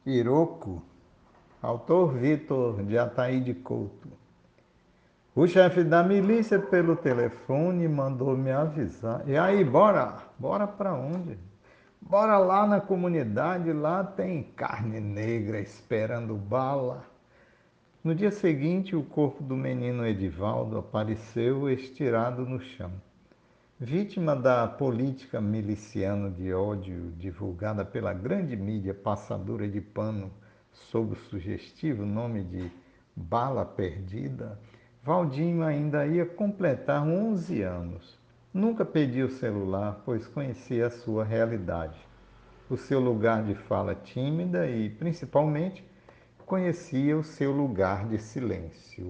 Iroco, autor Vitor de Ataíde Couto. O chefe da milícia pelo telefone mandou me avisar. E aí, bora? Bora pra onde? Bora lá na comunidade, lá tem carne negra esperando bala. No dia seguinte, o corpo do menino Edivaldo apareceu estirado no chão. Vítima da política miliciana de ódio divulgada pela grande mídia passadora de pano sob o sugestivo nome de Bala Perdida, Valdinho ainda ia completar 11 anos. Nunca pediu celular, pois conhecia a sua realidade, o seu lugar de fala tímida e, principalmente, conhecia o seu lugar de silêncio.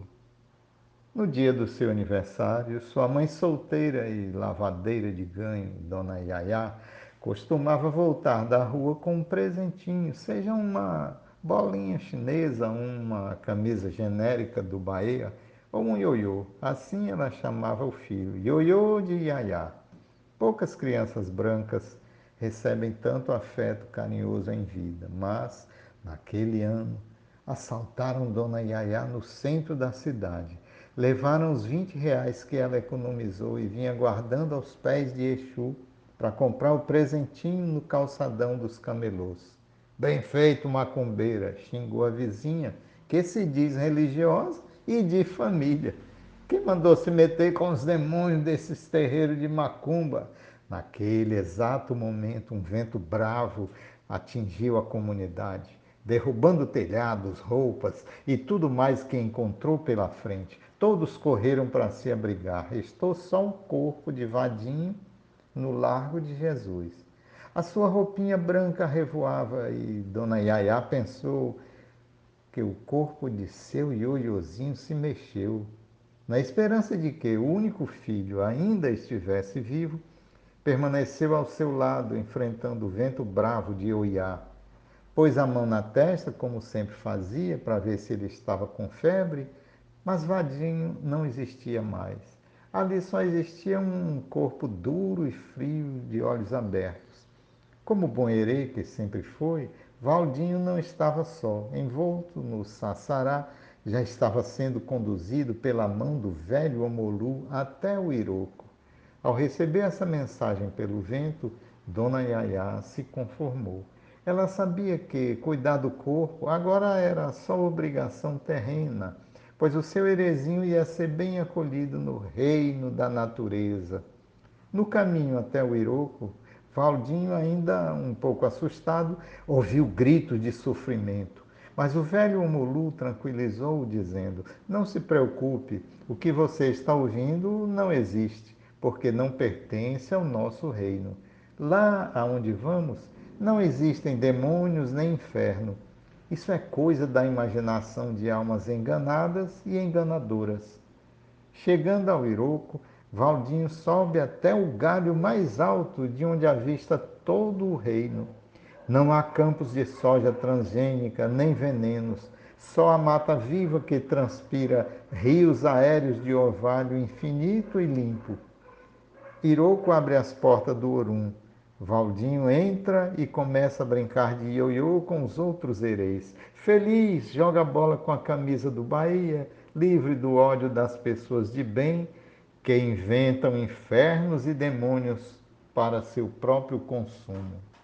No dia do seu aniversário, sua mãe solteira e lavadeira de ganho, Dona Yaya, costumava voltar da rua com um presentinho, seja uma bolinha chinesa, uma camisa genérica do Bahia ou um ioiô. Assim ela chamava o filho, ioiô de Yaya. Poucas crianças brancas recebem tanto afeto carinhoso em vida, mas, naquele ano, assaltaram Dona Yaya no centro da cidade. Levaram os 20 reais que ela economizou e vinha guardando aos pés de Exu para comprar o presentinho no calçadão dos camelôs. Bem feito, macumbeira, xingou a vizinha, que se diz religiosa e de família. Quem mandou se meter com os demônios desses terreiros de macumba? Naquele exato momento, um vento bravo atingiu a comunidade, derrubando telhados, roupas e tudo mais que encontrou pela frente. Todos correram para se abrigar. Restou só um corpo de vadinho no Largo de Jesus. A sua roupinha branca revoava e Dona Yaya pensou que o corpo de seu ioiôzinho se mexeu. Na esperança de que o único filho ainda estivesse vivo, permaneceu ao seu lado, enfrentando o vento bravo de Oiá. Pôs a mão na testa, como sempre fazia, para ver se ele estava com febre, mas Vadinho não existia mais. Ali só existia um corpo duro e frio, de olhos abertos. Como bom herê que sempre foi, Valdinho não estava só. Envolto no sassará, já estava sendo conduzido pela mão do velho Omolu até o Iroco. Ao receber essa mensagem pelo vento, Dona Yaya se conformou. Ela sabia que cuidar do corpo agora era só obrigação terrena, pois o seu herezinho ia ser bem acolhido no reino da natureza. No caminho até o Iroco, Valdinho, ainda um pouco assustado, ouviu gritos de sofrimento. Mas o velho Omulu tranquilizou-o, dizendo: Não se preocupe, o que você está ouvindo não existe, porque não pertence ao nosso reino. Lá aonde vamos, não existem demônios nem inferno. Isso é coisa da imaginação de almas enganadas e enganadoras. Chegando ao Iroco, Valdinho sobe até o galho mais alto, de onde avista todo o reino. Não há campos de soja transgênica, nem venenos, só a mata viva que transpira rios aéreos de orvalho infinito e limpo. Iroco abre as portas do Orum. Valdinho entra e começa a brincar de ioiô com os outros hereis. Feliz, joga bola com a camisa do Bahia, livre do ódio das pessoas de bem que inventam infernos e demônios para seu próprio consumo.